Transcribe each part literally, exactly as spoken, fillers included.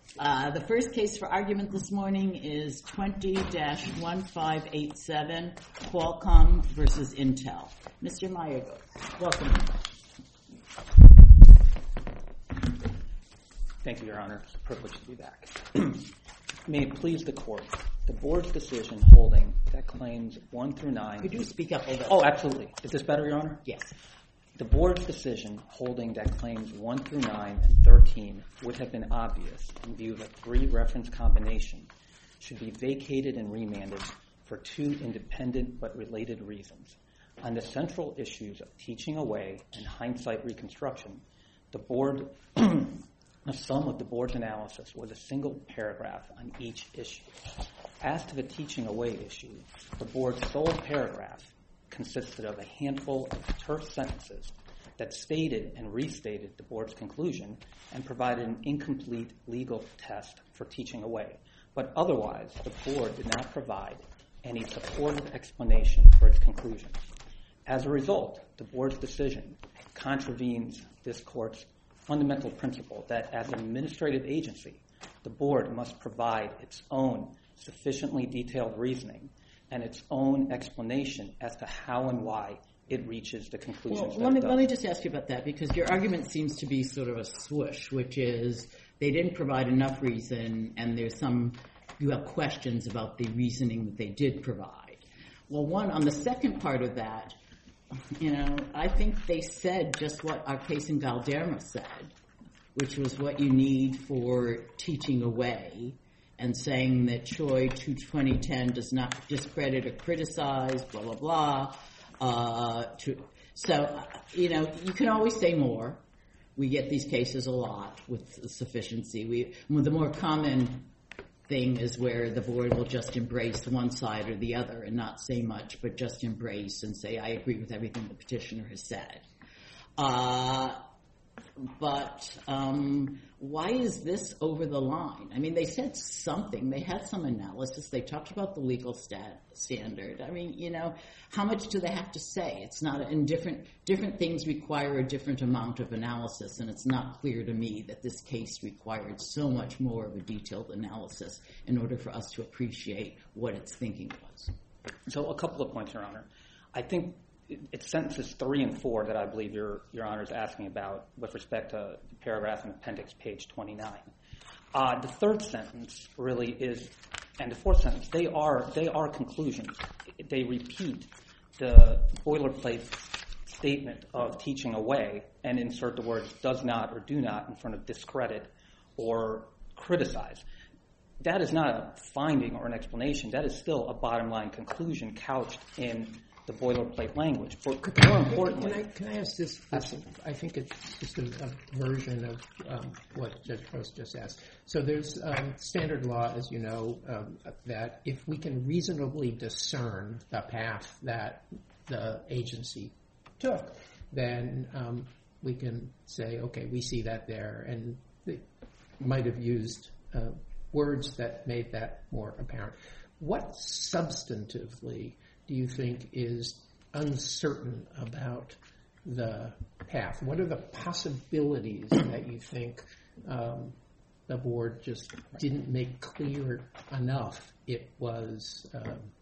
Uh, the first case for argument this morning is twenty dash one five eight seven, Qualcomm versus Intel. Mister Meyer, welcome. Thank you, Your Honor. It's a privilege to be back. May it please the Court, the Board's decision holding that claims one through nine... Could you speak up a little? Oh, absolutely. Is this better, Your Honor? Yes. The Board's decision holding that claims one through nine and thirteen would have been obvious in view of a three-reference combination should be vacated and remanded for two independent but related reasons. On the central issues of teaching away and hindsight reconstruction, the Board... The sum of the Board's analysis was a single paragraph on each issue. As to the teaching away issue, the Board's sole paragraph consisted of a handful of terse sentences that stated and restated the Board's conclusion and provided an incomplete legal test for teaching away. But otherwise, the Board did not provide any supportive explanation for its conclusion. As a result, the Board's decision contravenes this Court's fundamental principle that as an administrative agency, the Board must provide its own sufficiently detailed reasoning and its own explanation as to how and why it reaches the conclusions. Well, let me, let me just ask you about that, because your argument seems to be sort of a swoosh, which is they didn't provide enough reason and there's some, you have questions about the reasoning that they did provide. Well, one, on the second part of that, you know, I think they said just what our case in Galderma said, which was what you need for teaching away, and saying that Choi twenty ten does not discredit or criticize, blah, blah, blah. Uh, to, so, you know, you can always say more. We get these cases a lot with sufficiency. We, the more common thing is where the Board will just embrace one side or the other and not say much, but just embrace and say, I agree with everything the petitioner has said. Uh, but um, why is this over the line? I mean, they said something. They had some analysis. They talked about the legal stat standard. I mean, you know, how much do they have to say? It's not, and different, different things require a different amount of analysis, and it's not clear to me that this case required so much more of a detailed analysis in order for us to appreciate what its thinking was. So a couple of points, Your Honor. I think it's sentences three and four that I believe Your, Your Honor is asking about with respect to the paragraph in appendix page twenty-nine. Uh, the third sentence really is, and the fourth sentence, they are they are conclusions. They repeat the boilerplate statement of teaching away and insert the words does not or do not in front of discredit or criticize. That is not a finding or an explanation. That is still a bottom line conclusion couched in the boilerplate language. But more importantly, can I, can I ask this? this I think it's just a, a version of um, what Judge Prost just asked. So there's um, standard law, as you know, um, that if we can reasonably discern the path that the agency took, then um, we can say, okay, we see that there, and they might have used uh, words that made that more apparent. What substantively do you think is uncertain about the path? What are the possibilities that you think um, the Board just didn't make clear enough it was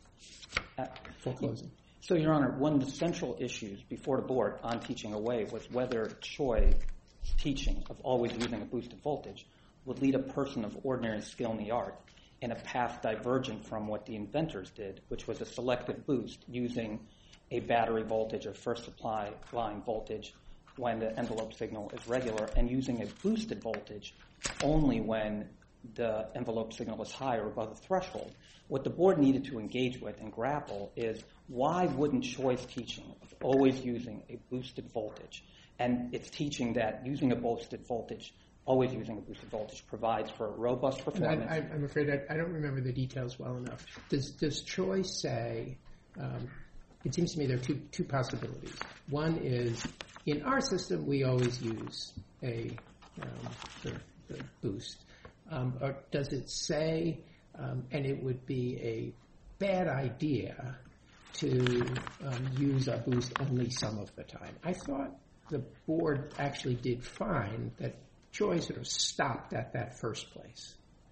um, foreclosing? So, Your Honor, one of the central issues before the Board on teaching away was whether Choi's teaching of always using a boosted voltage would lead a person of ordinary skill in the art in a path divergent from what the inventors did, which was a selective boost using a battery voltage or first supply line voltage when the envelope signal is regular, and using a boosted voltage only when the envelope signal is high or above the threshold. What the Board needed to engage with and grapple is why wouldn't Choi's teaching of always using a boosted voltage and its teaching that using a boosted voltage always using a boosted voltage provides for robust performance. I, I'm afraid I, I don't remember the details well enough. Does does Choi say, um, it seems to me there are two, two possibilities. One is, in our system, we always use a um, the, the boost. Um, or does it say, um, and it would be a bad idea to um, use a boost only some of the time? I thought the Board actually did find that Choi sort of stopped at that first place?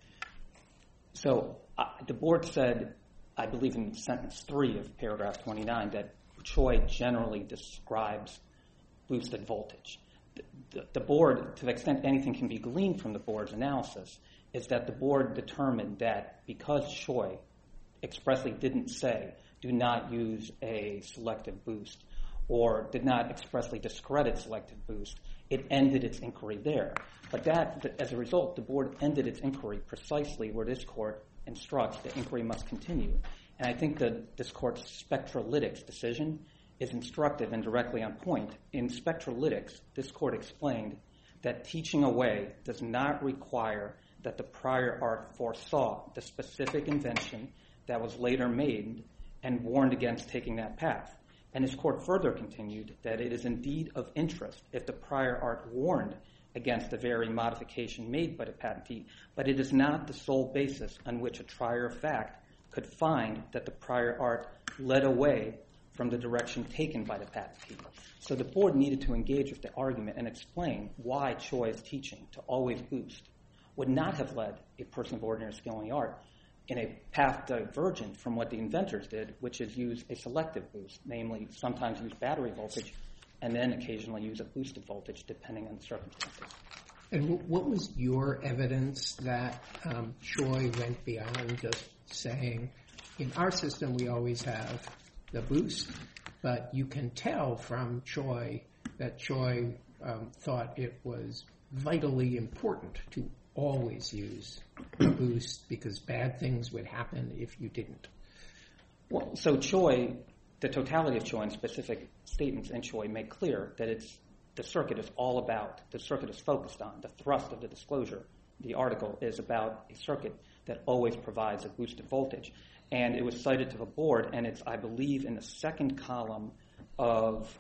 So uh, the board said, I believe in sentence three of paragraph twenty-nine, that Choi generally describes boosted voltage. The, the, the board, to the extent anything can be gleaned from the board's analysis, is that the board determined that because Choi expressly didn't say, do not use a selective boost, or did not expressly discredit selective boost, it ended its inquiry there. But that, as a result, the board ended its inquiry precisely where this court instructs the inquiry must continue. And I think that this court's spectrolytics decision is instructive and directly on point. In spectrolytics, this court explained that teaching away does not require that the prior art foresaw the specific invention that was later made and warned against taking that path. And this court further continued that it is indeed of interest if the prior art warned against the very modification made by the patentee, but it is not the sole basis on which a trier of fact could find that the prior art led away from the direction taken by the patentee. So the board needed to engage with the argument and explain why Choi's teaching to always boost would not have led a person of ordinary skill in the art in a path divergent from what the inventors did, which is use a selective boost, namely sometimes use battery voltage and then occasionally use a boosted voltage depending on the circumstances. And what was your evidence that um, Choi went beyond just saying, in our system we always have the boost, but you can tell from Choi that Choi um, thought it was vitally important to always use the boost because bad things would happen if you didn't? Well, so Choi, the totality of Choi and specific statements in Choi make clear that it's the circuit is all about, the circuit is focused on, the thrust of the disclosure. The article is about a circuit that always provides a boosted voltage. And it was cited to the board, and it's, I believe, in the second column of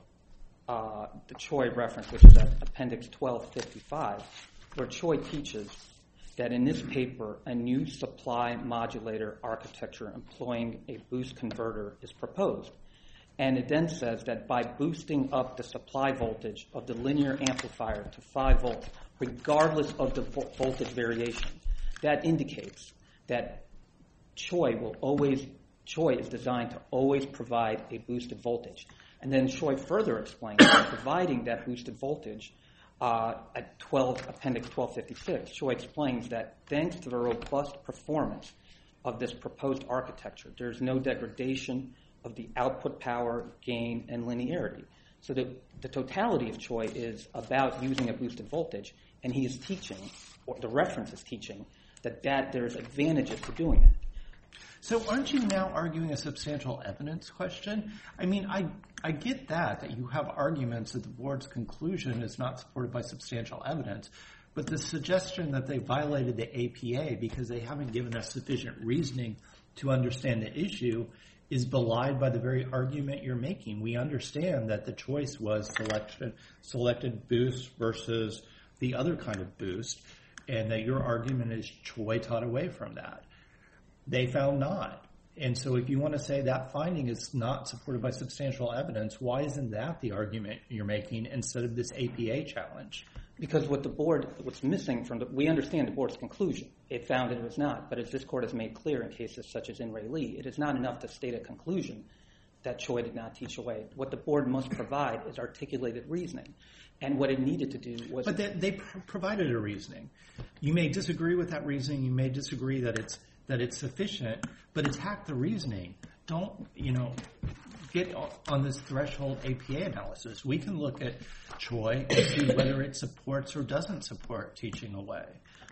uh, the Choi reference, which is at Appendix twelve fifty-five, where Choi teaches that in this paper, a new supply modulator architecture employing a boost converter is proposed. And it then says that by boosting up the supply voltage of the linear amplifier to five volts, regardless of the vo- voltage variation, that indicates that Choi will always, Choi is designed to always provide a boosted voltage. And then Choi further explains that providing that boosted voltage uh, at twelve, Appendix twelve fifty-six, Choi explains that thanks to the robust performance of this proposed architecture, there's no degradation of the output power, gain, and linearity. So the, the totality of Choi is about using a boosted voltage, and he is teaching, or the reference is teaching, that, that there's advantages to doing it. So aren't you now arguing a substantial evidence question? I mean, I I get that, that you have arguments that the board's conclusion is not supported by substantial evidence, but the suggestion that they violated the A P A because they haven't given us sufficient reasoning to understand the issue is belied by the very argument you're making. We understand that the choice was selection, selected boost versus the other kind of boost, and that your argument is Choi taught away from that. They found not. And so if you want to say that finding is not supported by substantial evidence, why isn't that the argument you're making instead of this A P A challenge? Because what the board, what's missing from the, we understand the board's conclusion. It found it was not, but as this court has made clear in cases such as in Ray Lee, it is not enough to state a conclusion that Choi did not teach away. What the board must provide is articulated reasoning. And what it needed to do was... But they, they pr- provided a reasoning. You may disagree with that reasoning. You may disagree that it's that it's sufficient, but attack the reasoning. Don't, you know, get on this threshold A P A analysis. We can look at Choi and see whether it supports or doesn't support teaching away.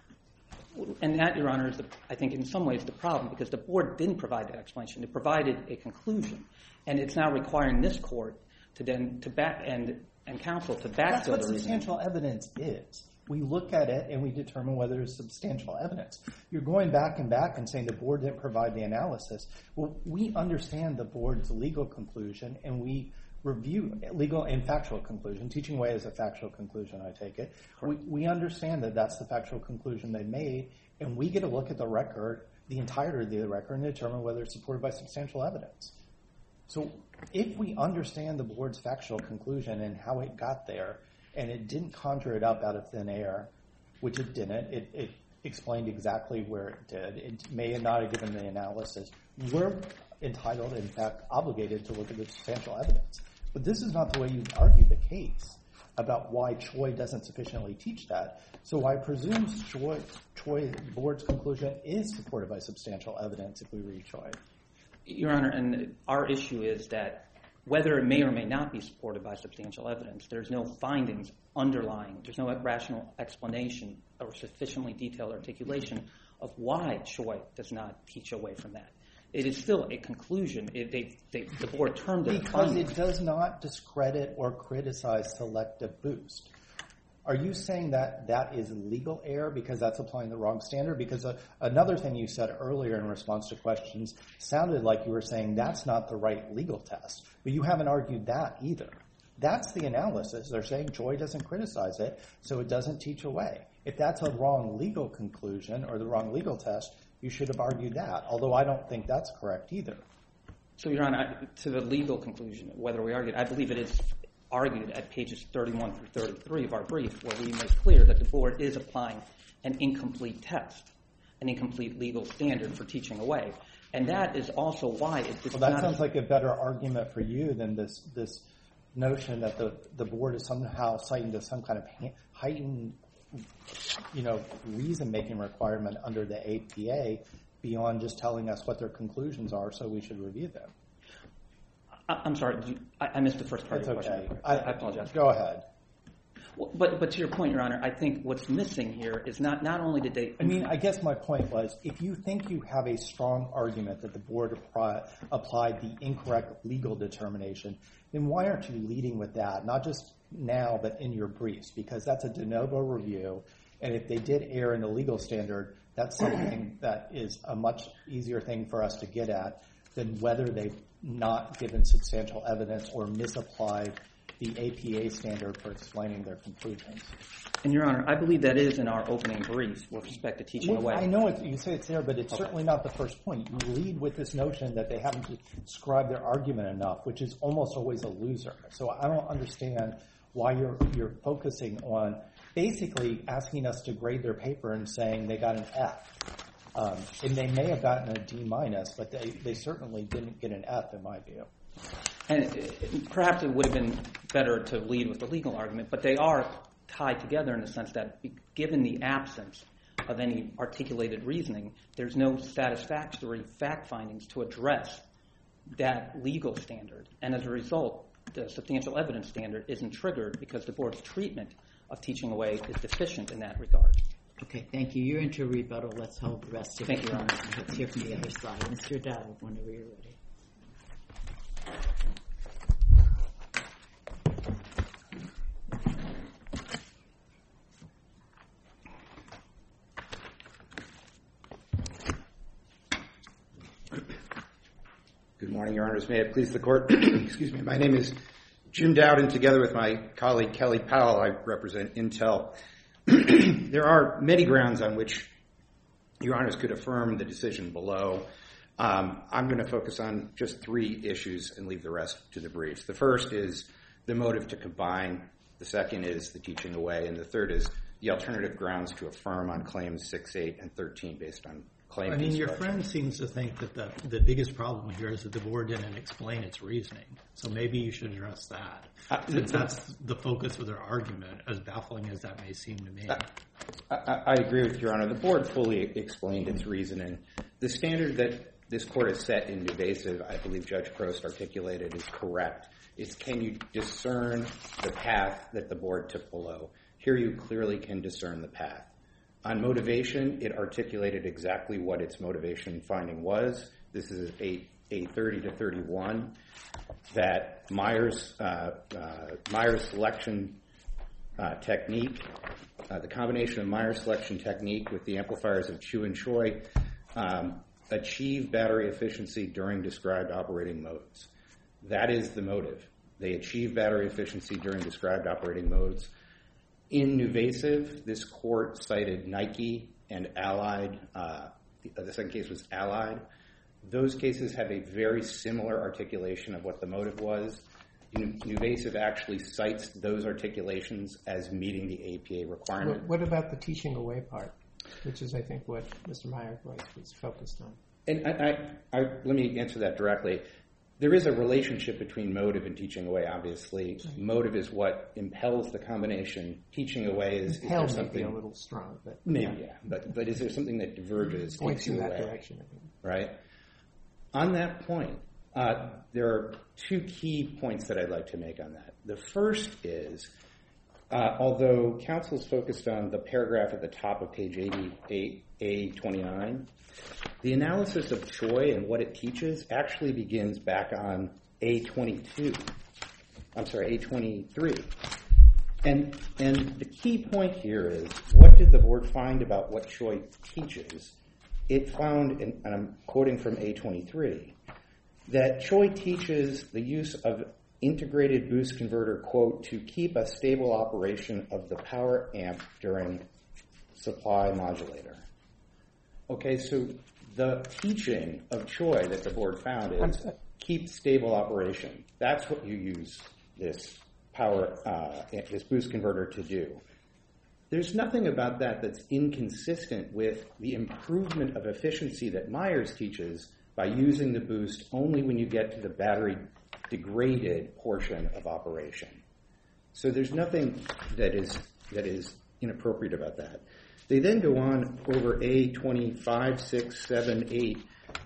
And that, Your Honor, is, the, I think, in some ways the problem, because the board didn't provide that explanation. It provided a conclusion, and it's now requiring this court to then to back and and counsel to backfill the reasoning. That's what substantial evidence is. We look at it and we determine whether there's substantial evidence. You're going back and back and saying the board didn't provide the analysis. Well, we understand the board's legal conclusion, and we review legal and factual conclusion. Teaching away is a factual conclusion, I take it. We, we understand that that's the factual conclusion they made, and we get to look at the record, the entirety of the record, and determine whether it's supported by substantial evidence. So if we understand the board's factual conclusion and how it got there, and it didn't conjure it up out of thin air, which it didn't. It, it explained exactly where it did. It may not have given the analysis. We're entitled, in fact, obligated to look at the substantial evidence. But this is not the way you argue the case about why Choi doesn't sufficiently teach that. So I presume Choi, Choi board's conclusion is supported by substantial evidence if we read Choi. Your Honor, and our issue is that whether it may or may not be supported by substantial evidence, there's no findings underlying, there's no rational explanation or sufficiently detailed articulation of why Choi does not teach away from that. It is still a conclusion. It, they, they, the board termed it because findings. It does not discredit or criticize selective boost. Are you saying that that is legal error because that's applying the wrong standard? Because uh, another thing you said earlier in response to questions sounded like you were saying that's not the right legal test. But you haven't argued that either. That's the analysis. They're saying Choi doesn't criticize it, so it doesn't teach away. If that's a wrong legal conclusion or the wrong legal test, you should have argued that, although I don't think that's correct either. So, Your Honor, to the legal conclusion, whether we argued, I believe it is argued at pages thirty-one through thirty-three of our brief, where we make clear that the board is applying an incomplete test, an incomplete legal standard for teaching away. And that is also why it does well, that not... sounds like a better argument for you than this this notion that the, the board is somehow citing to some kind of heightened, you know, reason-making requirement under the A P A beyond just telling us what their conclusions are, so we should review them. I'm sorry, you, I, I missed the first part That's of your okay. question. I, I apologize. Go ahead. Well, but, but to your point, Your Honor, I think what's missing here is not, not only did they... I mean, I guess my point was, if you think you have a strong argument that the board apply, applied the incorrect legal determination, then why aren't you leading with that, not just now, but in your briefs? Because that's a de novo review, and if they did err in the legal standard, that's something that is a much easier thing for us to get at than whether they've not given substantial evidence or misapplied the A P A standard for explaining their conclusions. And, Your Honor, I believe that is in our opening brief with respect to teaching Well, away. I know it, you say it's there, but it's Okay. certainly not the first point. You lead with this notion that they haven't described their argument enough, which is almost always a loser. So I don't understand why you're you're focusing on basically asking us to grade their paper and saying they got an F. Um, and they may have gotten a D minus, but they, they certainly didn't get an F in my view. And it, perhaps it would have been better to lead with the legal argument, but they are tied together in the sense that given the absence of any articulated reasoning, there's no satisfactory fact findings to address that legal standard. And as a result, the substantial evidence standard isn't triggered because the board's treatment of teaching away is deficient in that regard. Okay, thank you. You're into rebuttal. Let's hold the rest of Thank it. you, Your Honor. Let's hear from the other side. Mister Dowd, whenever you're ready. Good morning, Your Honors. May it please the Court. Excuse me. My name is Jim Dowd, and together with my colleague Kelly Powell, I represent Intel. There are many grounds on which Your Honors could affirm the decision below. Um, I'm going to focus on just three issues and leave the rest to the briefs. The first is the motive to combine. The second is the teaching away. And the third is the alternative grounds to affirm on claims six, eight, and thirteen based on claim I mean, your construction. friend seems to think that the, the biggest problem here is that the board didn't explain its reasoning. So maybe you should address that. Uh, Since that's the focus of their argument, as baffling as that may seem to me. I, I, I agree with Your Honor. The board fully explained its reasoning. The standard that this Court has set in Nuvasiv, I believe Judge Prost articulated, is correct. Is can you discern the path that the board took below? Here you clearly can discern the path. On motivation, it articulated exactly what its motivation finding was. This is A thirty to thirty-one, that Meyer's, uh, uh, Meyer's selection uh, technique, uh, the combination of Meyer's selection technique with the amplifiers of Chu and Choi, um, achieve battery efficiency during described operating modes. That is the motive. They achieve battery efficiency during described operating modes. In Nuvasiv, this court cited Nike and Allied. Uh, the, the second case was Allied. Those cases have a very similar articulation of what the motive was. Nuvasiv actually cites those articulations as meeting the A P A requirement. What, what about the teaching away part, which is, I think, what Mister Meyer was focused on? And I, I, I, let me answer that directly. There is a relationship between motive and teaching away, obviously. Motive is what impels the combination. Teaching away is, Impel is there may something... be a little strong, but... Maybe, yeah. yeah. But, but is there something that diverges, points takes you in that away? direction, I think. Right? On that point, uh, there are two key points that I'd like to make on that. The first is, uh, although counsel's focused on the paragraph at the top of page eighty-eight, A twenty-nine, the analysis of Choi and what it teaches actually begins back on A twenty-two. I'm sorry, A twenty-three. And, and the key point here is, what did the board find about what Choi teaches? It found, and I'm quoting from A twenty-three, that Choi teaches the use of integrated boost converter, quote, to keep a stable operation of the power amp during supply modulator. Okay, so the teaching of Choi that the board found is keep stable operation. That's what you use this power, uh, this boost converter to do. There's nothing about that that's inconsistent with the improvement of efficiency that Myers teaches by using the boost only when you get to the battery degraded portion of operation. So there's nothing that is that is inappropriate about that. They then go on over A twenty-five, six, seven, eight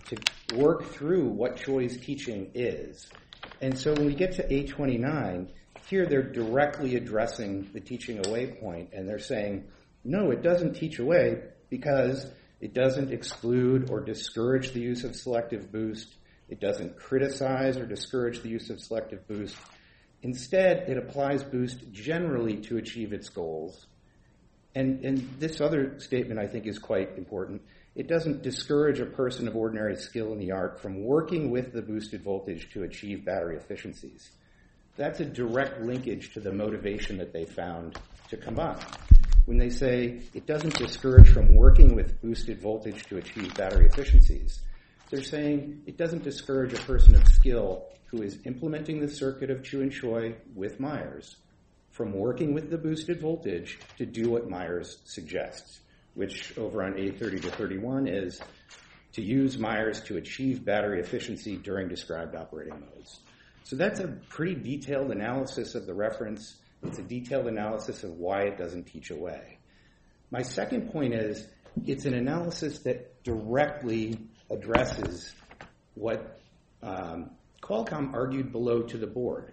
to work through what Choi's teaching is. And so when we get to A twenty-nine, here they're directly addressing the teaching away point, and they're saying, no, it doesn't teach away because it doesn't exclude or discourage the use of selective boost. It doesn't criticize or discourage the use of selective boost. Instead, it applies boost generally to achieve its goals. And, and this other statement, I think, is quite important. It doesn't discourage a person of ordinary skill in the art from working with the boosted voltage to achieve battery efficiencies. That's a direct linkage to the motivation that they found to combine. When they say it doesn't discourage from working with boosted voltage to achieve battery efficiencies, they're saying it doesn't discourage a person of skill who is implementing the circuit of Chu and Choi with Myers from working with the boosted voltage to do what Myers suggests, which over on A thirty to thirty-one is to use Myers to achieve battery efficiency during described operating modes. So that's a pretty detailed analysis of the reference. It's a detailed analysis of why it doesn't teach away. My second point is it's an analysis that directly addresses what um, Qualcomm argued below to the board.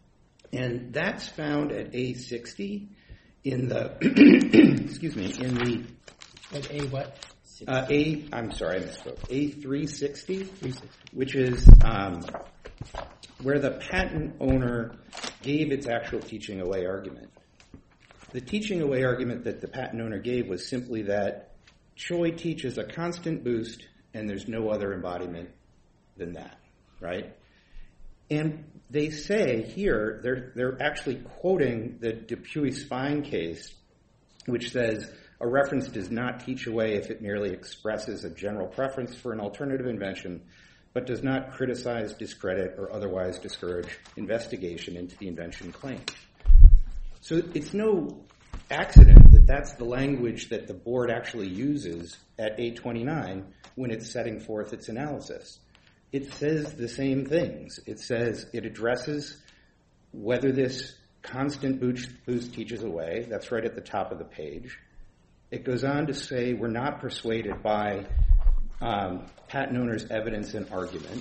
And that's found at A sixty in the, excuse me, in the... At A what? Uh, A, I'm sorry, I misspoke. A three sixty, which is um, where the patent owner gave its actual teaching away argument. The teaching away argument that the patent owner gave was simply that Choi teaches a constant boost and there's no other embodiment than that, right? And they say here, they're, they're actually quoting the Dupuy-Spine case, which says a reference does not teach away if it merely expresses a general preference for an alternative invention, but does not criticize, discredit, or otherwise discourage investigation into the invention claimed. So it's no accident that that's the language that the board actually uses at A twenty-nine when it's setting forth its analysis. It says the same things. It says it addresses whether this constant boost, boost teaches away. That's right at the top of the page. It goes on to say we're not persuaded by um, patent owner's evidence and argument.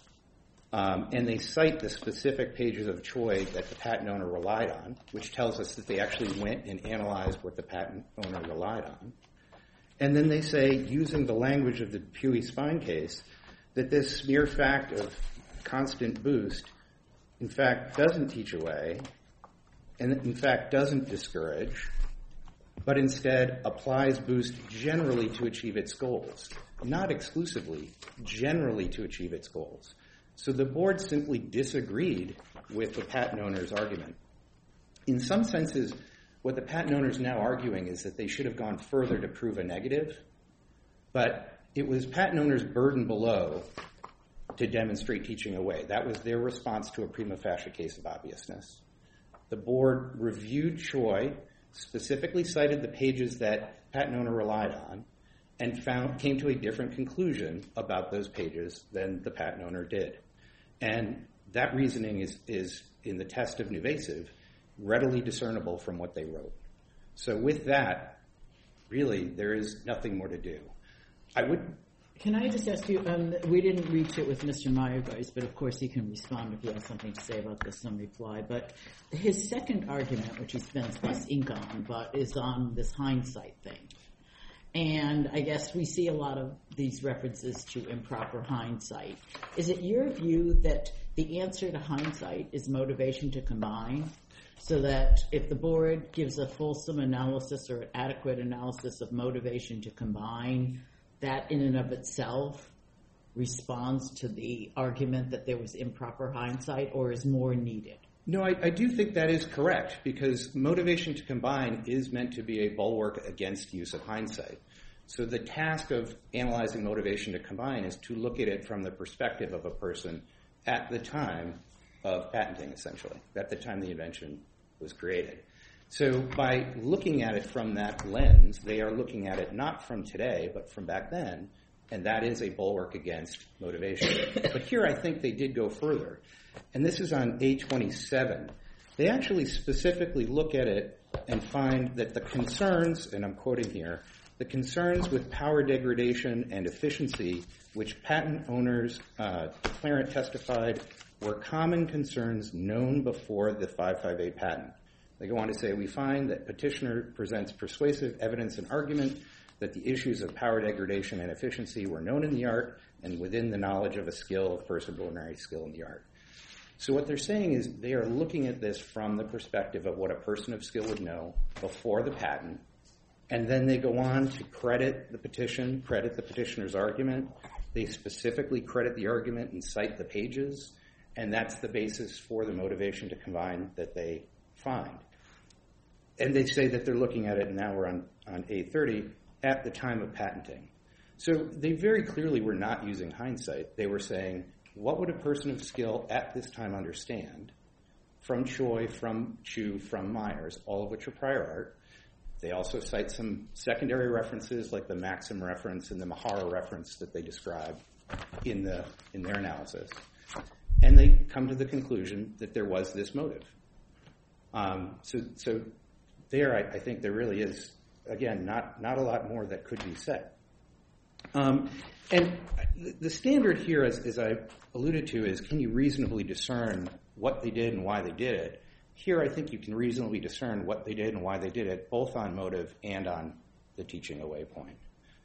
Um, and they cite the specific pages of Choi that the patent owner relied on, which tells us that they actually went and analyzed what the patent owner relied on. And then they say, using the language of the Dupuy-Spine case, that this mere fact of constant boost, in fact, doesn't teach away, and in fact doesn't discourage, but instead applies boost generally to achieve its goals. Not exclusively, generally to achieve its goals. So the board simply disagreed with the patent owner's argument. In some senses, what the patent owner is now arguing is that they should have gone further to prove a negative, but it was patent owner's burden below to demonstrate teaching away. That was their response to a prima facie case of obviousness. The board reviewed Choi, specifically cited the pages that patent owner relied on, and found came to a different conclusion about those pages than the patent owner did. And that reasoning is, is in the test of Nuvasiv, readily discernible from what they wrote. So with that, really, there is nothing more to do. I would... Can I just ask you, um, we didn't reach it with Mister Meyergeist, but of course he can respond if he has something to say about this in reply. But his second argument, which he spends less ink on, but is on this hindsight thing. And I guess we see a lot of these references to improper hindsight. Is it your view that the answer to hindsight is motivation to combine? So that if the board gives a fulsome analysis or adequate analysis of motivation to combine, that in and of itself responds to the argument that there was improper hindsight, or is more needed? No, I, I do think that is correct, because motivation to combine is meant to be a bulwark against use of hindsight. So the task of analyzing motivation to combine is to look at it from the perspective of a person at the time of patenting, essentially, at the time the invention was created. So by looking at it from that lens, they are looking at it not from today, but from back then, and that is a bulwark against motivation. But here I think they did go further, and this is on A twenty-seven. They actually specifically look at it and find that the concerns, and I'm quoting here, the concerns with power degradation and efficiency, which patent owners, uh, declarant testified, were common concerns known before the five five eight patent. They go on to say, we find that petitioner presents persuasive evidence and argument that the issues of power degradation and efficiency were known in the art and within the knowledge of a skill, of person of ordinary skill in the art. So what they're saying is they are looking at this from the perspective of what a person of skill would know before the patent, and then they go on to credit the petition, credit the petitioner's argument. They specifically credit the argument and cite the pages, and that's the basis for the motivation to combine that they find. And they say that they're looking at it, and now we're on, on A thirty, at the time of patenting. So they very clearly were not using hindsight. They were saying, what would a person of skill at this time understand from Choi, from Chu, from Myers, all of which are prior art? They also cite some secondary references like the Maxim reference and the Mahara reference that they describe in, the, in their analysis. And they come to the conclusion that there was this motive. Um, so, so there, I, I think there really is, again, not, not a lot more that could be said. Um, and the standard here, as, as I alluded to, is can you reasonably discern what they did and why they did it? Here, I think you can reasonably discern what they did and why they did it, both on motive and on the teaching away point.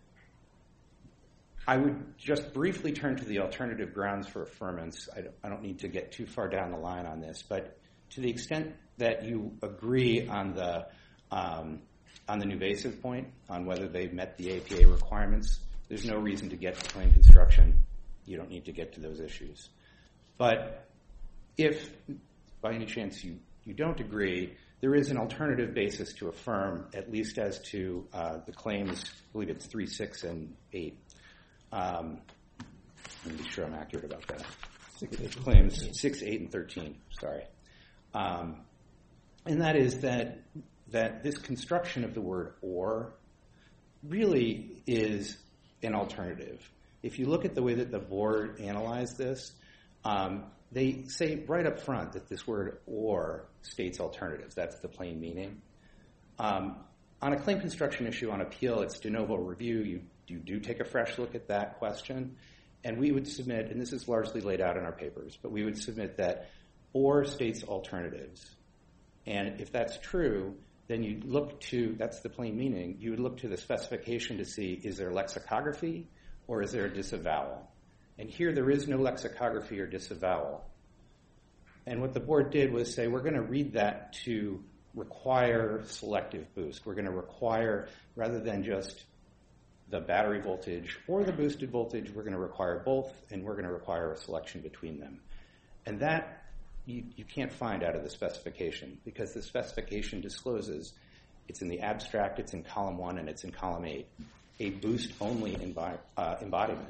I would just briefly turn to the alternative grounds for affirmance. I don't, I don't need to get too far down the line on this, but to the extent that you agree on the um, on the Nuvasiv point, on whether they've met the A P A requirements, there's no reason to get to claim construction. You don't need to get to those issues. But if, by any chance, you, you don't agree, there is an alternative basis to affirm, at least as to uh, the claims, I believe it's three, six, and eight. Um, let me be sure I'm accurate about that. Six, eight, claims six, eight, and thirteen. Sorry. Um, and that is that that this construction of the word or really is an alternative. If you look at the way that the board analyzed this, um, they say right up front that this word or states alternatives. That's the plain meaning. Um, on a claim construction issue on appeal, it's de novo review. You, you do take a fresh look at that question. And we would submit, and this is largely laid out in our papers, but we would submit that or states alternatives. And if that's true, then you look to, that's the plain meaning, you would look to the specification to see, is there lexicography or is there a disavowal? And here there is no lexicography or disavowal. And what the board did was say, we're going to read that to require selective boost. We're going to require, rather than just the battery voltage or the boosted voltage, we're going to require both, and we're going to require a selection between them. And that you, you can't find out of the specification, because the specification discloses, it's in the abstract, it's in column one, and it's in column eight, a boost-only embi- uh, embodiment.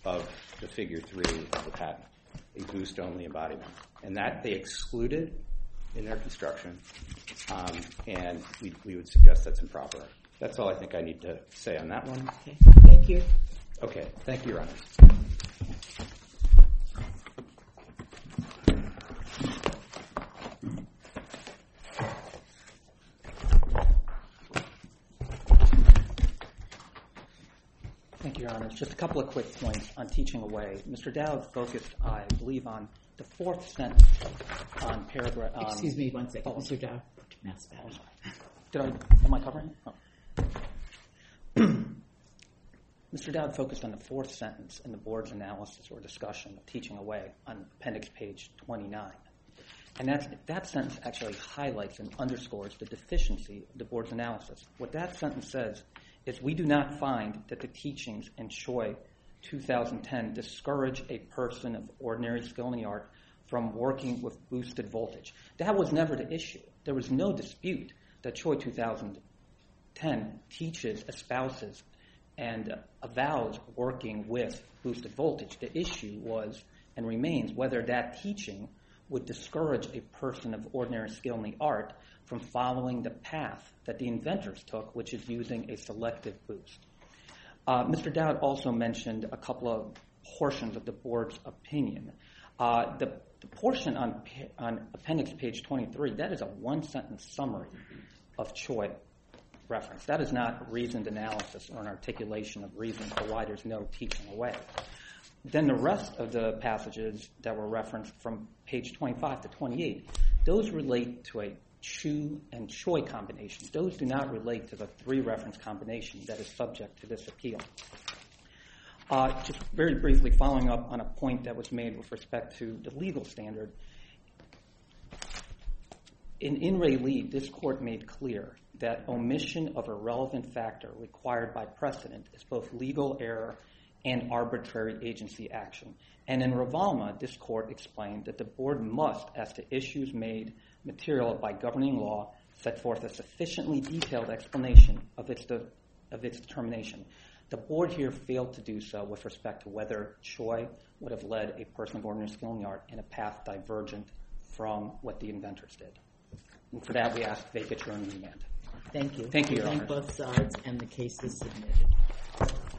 of the figure three of the patent, a boost-only embodiment. And that they excluded in their construction, um, and we, we would suggest that's improper. That's all I think I need to say on that one. Okay, thank you. Okay, thank you, Your Honor. Thank you, Your Honor. Just a couple of quick points on teaching away. Mister Dowd focused, I believe, on the fourth sentence on paragraph. Um, Excuse me one second, Mister Dow. Mass balance. Did I? Am I covering? Oh. Mister Dowd focused on the fourth sentence in the board's analysis or discussion of teaching away on appendix page twenty-nine. And that, that sentence actually highlights and underscores the deficiency of the board's analysis. What that sentence says is we do not find that the teachings in Choi two thousand ten discourage a person of ordinary skill in the art from working with boosted voltage. That was never the issue. There was no dispute that Choi two thousand ten teaches, espouses, and avows working with boosted voltage. The issue was and remains whether that teaching would discourage a person of ordinary skill in the art from following the path that the inventors took, which is using a selective boost. Uh, Mister Dowd also mentioned a couple of portions of the board's opinion. Uh, the, the portion on, on appendix page twenty-three, that is a one-sentence summary of Choi reference. That is not reasoned analysis or an articulation of reasons for why there's no teaching away. Then the rest of the passages that were referenced from page twenty-five to twenty-eight, those relate to a Chu and Choi combination. Those do not relate to the three reference combination that is subject to this appeal. Uh, just very briefly following up on a point that was made with respect to the legal standard. In In Re Lee, this court made clear that omission of a relevant factor required by precedent is both legal error and arbitrary agency action. And in Ravalma, this court explained that the board must, as to issues made material by governing law, set forth a sufficiently detailed explanation of its, de- of its determination. The board here failed to do so with respect to whether Choi would have led a person of ordinary skill in the art in a path divergent from what the inventors did. And for that, we ask vacature and remand. Thank you. Thank you, Your Thank Honor. both sides, and the case is submitted.